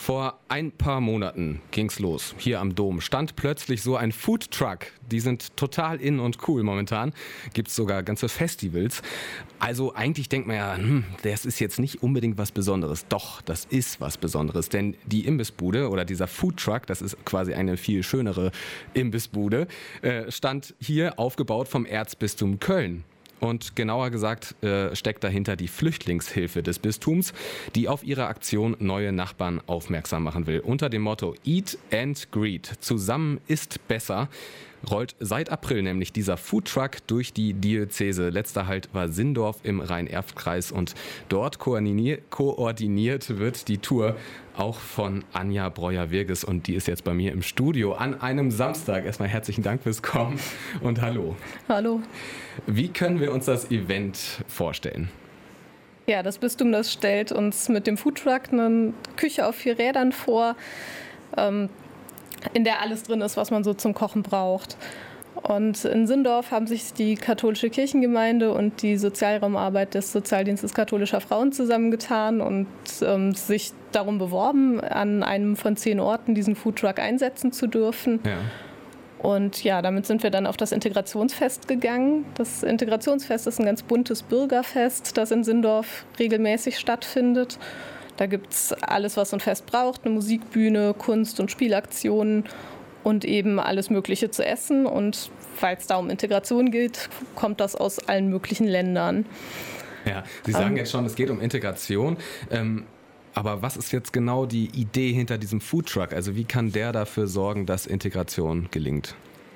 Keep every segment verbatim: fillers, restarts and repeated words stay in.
Vor ein paar Monaten ging's los. Hier am Dom stand plötzlich so ein Foodtruck. Die sind total in und cool momentan. Gibt's sogar ganze Festivals. Also eigentlich denkt man ja, hm, das ist jetzt nicht unbedingt was Besonderes. Doch, das ist was Besonderes. Denn die Imbissbude oder dieser Foodtruck, das ist quasi eine viel schönere Imbissbude, äh, stand hier aufgebaut vom Erzbistum Köln. Und genauer gesagt äh, steckt dahinter die Flüchtlingshilfe des Bistums, die auf ihre Aktion neue Nachbarn aufmerksam machen will. Unter dem Motto Eat and Greet, zusammen ist besser, rollt seit April nämlich dieser Foodtruck durch die Diözese. Letzter Halt war Sindorf im Rhein-Erft-Kreis und dort koordiniert, koordiniert wird die Tour auch von Anja Breuer-Wirges und die ist jetzt bei mir im Studio an einem Samstag. Erstmal herzlichen Dank fürs Kommen und hallo. Hallo. Wie können wir uns das Event vorstellen? Ja, das Bistum, das stellt uns mit dem Foodtruck eine Küche auf vier Rädern vor, ähm, in der alles drin ist, was man so zum Kochen braucht. Und in Sindorf haben sich die katholische Kirchengemeinde und die Sozialraumarbeit des Sozialdienstes katholischer Frauen zusammengetan und ähm, sich darum beworben, an einem von zehn Orten diesen Foodtruck einsetzen zu dürfen. Ja. Und ja, damit sind wir dann auf das Integrationsfest gegangen. Das Integrationsfest ist ein ganz buntes Bürgerfest, das in Sindorf regelmäßig stattfindet. Da gibt es alles, was so ein Fest braucht, eine Musikbühne, Kunst- und Spielaktionen und eben alles Mögliche zu essen. Und weil es da um Integration geht, kommt das aus allen möglichen Ländern. Ja, Sie sagen ähm, jetzt schon, es geht um Integration. Ähm, aber was ist jetzt genau die Idee hinter diesem Foodtruck? Also wie kann der dafür sorgen, dass Integration gelingt?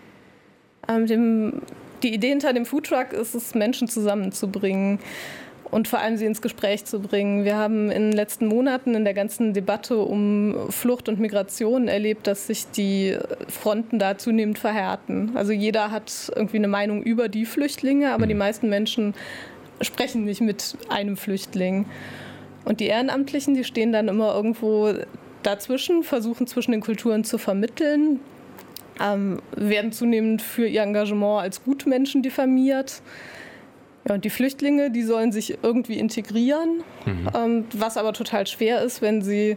Ähm, dem, die Idee hinter dem Foodtruck ist es, Menschen zusammenzubringen. Und vor allem sie ins Gespräch zu bringen. Wir haben in den letzten Monaten in der ganzen Debatte um Flucht und Migration erlebt, dass sich die Fronten da zunehmend verhärten. Also jeder hat irgendwie eine Meinung über die Flüchtlinge, aber die meisten Menschen sprechen nicht mit einem Flüchtling. Und die Ehrenamtlichen, die stehen dann immer irgendwo dazwischen, versuchen zwischen den Kulturen zu vermitteln, ähm, werden zunehmend für ihr Engagement als Gutmenschen diffamiert. Ja, und die Flüchtlinge, die sollen sich irgendwie integrieren, mhm. ähm, was aber total schwer ist, wenn sie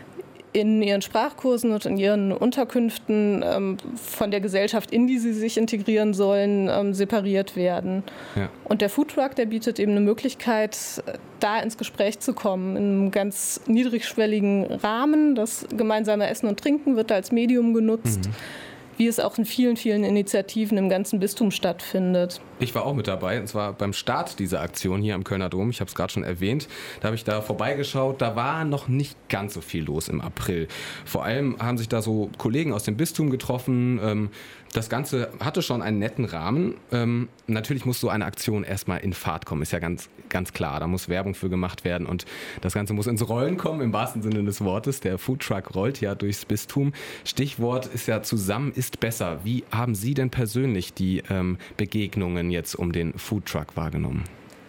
in ihren Sprachkursen und in ihren Unterkünften ähm, von der Gesellschaft, in die sie sich integrieren sollen, ähm, separiert werden. Ja. Und der Foodtruck, der bietet eben eine Möglichkeit, da ins Gespräch zu kommen, in einem ganz niedrigschwelligen Rahmen. Das gemeinsame Essen und Trinken wird da als Medium genutzt. Mhm. Wie es auch in vielen, vielen Initiativen im ganzen Bistum stattfindet. Ich war auch mit dabei, und zwar beim Start dieser Aktion hier am Kölner Dom. Ich habe es gerade schon erwähnt. Da habe ich da vorbeigeschaut. Da war noch nicht ganz so viel los im April. Vor allem haben sich da so Kollegen aus dem Bistum getroffen. Das Ganze hatte schon einen netten Rahmen. Natürlich muss so eine Aktion erstmal in Fahrt kommen, ist ja ganz, ganz klar. Da muss Werbung für gemacht werden und das Ganze muss ins Rollen kommen, im wahrsten Sinne des Wortes. Der Foodtruck rollt ja durchs Bistum. Stichwort ist ja zusammen ist besser. Wie haben Sie denn persönlich die ähm, Begegnungen jetzt um den Foodtruck wahrgenommen?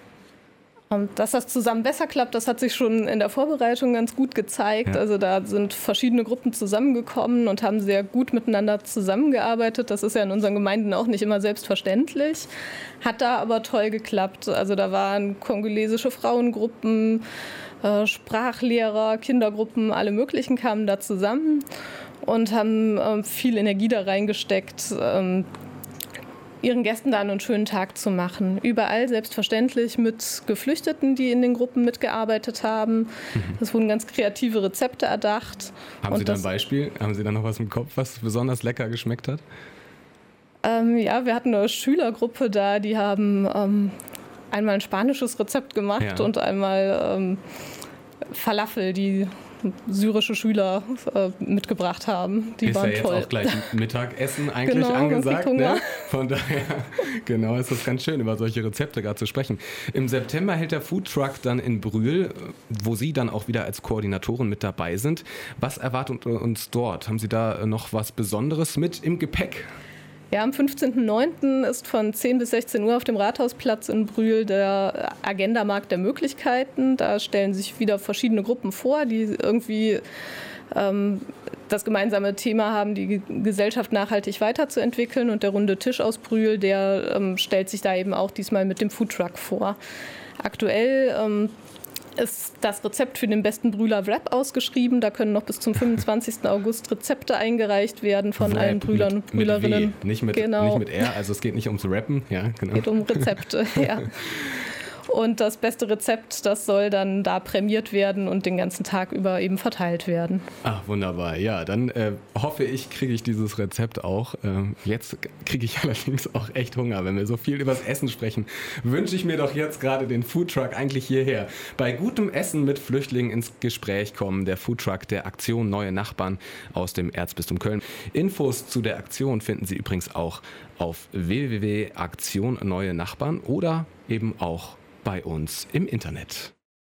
Und dass das zusammen besser klappt, das hat sich schon in der Vorbereitung ganz gut gezeigt. Ja. Also da sind verschiedene Gruppen zusammengekommen und haben sehr gut miteinander zusammengearbeitet. Das ist ja in unseren Gemeinden auch nicht immer selbstverständlich. Hat da aber toll geklappt. Also da waren kongolesische Frauengruppen, äh, Sprachlehrer, Kindergruppen, alle möglichen kamen da zusammen und haben äh, viel Energie da reingesteckt, ähm, ihren Gästen da einen schönen Tag zu machen. Überall selbstverständlich mit Geflüchteten, die in den Gruppen mitgearbeitet haben. Es wurden ganz kreative Rezepte erdacht. Haben Sie da ein Beispiel? Haben Sie da noch was im Kopf, was besonders lecker geschmeckt hat? Ähm, ja, wir hatten eine Schülergruppe da, die haben ähm, einmal ein spanisches Rezept gemacht ja. und einmal ähm, Falafel, die syrische Schüler äh, mitgebracht haben. Die ist waren ja jetzt toll. auch gleich Mittagessen eigentlich genau, angesagt. Ne? Von daher, genau, ist das ganz schön, über solche Rezepte gerade zu sprechen. Im September hält der Foodtruck dann in Brühl, wo Sie dann auch wieder als Koordinatoren mit dabei sind. Was erwartet uns dort? Haben Sie da noch was Besonderes mit im Gepäck? Ja, am fünfzehnten neunten ist von zehn bis sechzehn Uhr auf dem Rathausplatz in Brühl der Agenda-Markt der Möglichkeiten. Da stellen sich wieder verschiedene Gruppen vor, die irgendwie ähm, das gemeinsame Thema haben, die Gesellschaft nachhaltig weiterzuentwickeln. Und der runde Tisch aus Brühl, der ähm, stellt sich da eben auch diesmal mit dem Foodtruck vor. Aktuell ähm, ist das Rezept für den besten Brühler Wrap ausgeschrieben. Da können noch bis zum fünfundzwanzigsten August Rezepte eingereicht werden von Wrap allen Brühlern und Brühlerinnen. Mit W, nicht mit, genau. nicht mit R, also es geht nicht ums Rappen. Ja, genau. Es geht um Rezepte, ja. Und das beste Rezept, das soll dann da prämiert werden und den ganzen Tag über eben verteilt werden. Ach, wunderbar. Ja, dann äh, hoffe ich, kriege ich dieses Rezept auch. Ähm, jetzt kriege ich allerdings auch echt Hunger. Wenn wir so viel übers Essen sprechen, wünsche ich mir doch jetzt gerade den Foodtruck eigentlich hierher. Bei gutem Essen mit Flüchtlingen ins Gespräch kommen. Der Foodtruck der Aktion Neue Nachbarn aus dem Erzbistum Köln. Infos zu der Aktion finden Sie übrigens auch auf w w w punkt aktion neue nachbarn oder eben auch bei uns im Internet.